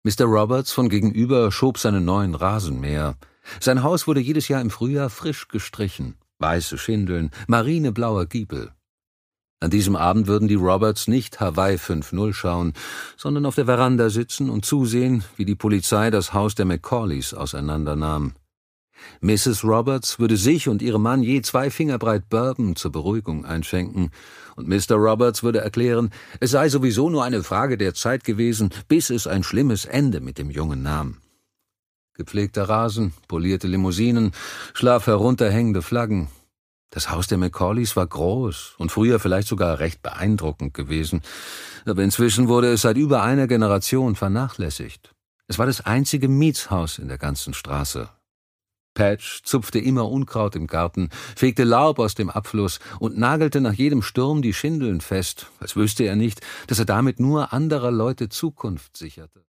Mr. Roberts von gegenüber schob seinen neuen Rasenmäher. Sein Haus wurde jedes Jahr im Frühjahr frisch gestrichen. Weiße Schindeln, marineblauer Giebel. An diesem Abend würden die Roberts nicht Hawaii 5:0 schauen, sondern auf der Veranda sitzen und zusehen, wie die Polizei das Haus der Macaulays auseinandernahm. Mrs. Roberts würde sich und ihrem Mann je 2 Finger breit Bourbon zur Beruhigung einschenken, und Mr. Roberts würde erklären, es sei sowieso nur eine Frage der Zeit gewesen, bis es ein schlimmes Ende mit dem Jungen nahm. Gepflegter Rasen, polierte Limousinen, schlaff herunterhängende Flaggen. Das Haus der Macaulays war groß und früher vielleicht sogar recht beeindruckend gewesen, aber inzwischen wurde es seit über einer Generation vernachlässigt. Es war das einzige Mietshaus in der ganzen Straße. Patch zupfte immer Unkraut im Garten, fegte Laub aus dem Abfluss und nagelte nach jedem Sturm die Schindeln fest, als wüsste er nicht, dass er damit nur anderer Leute Zukunft sicherte.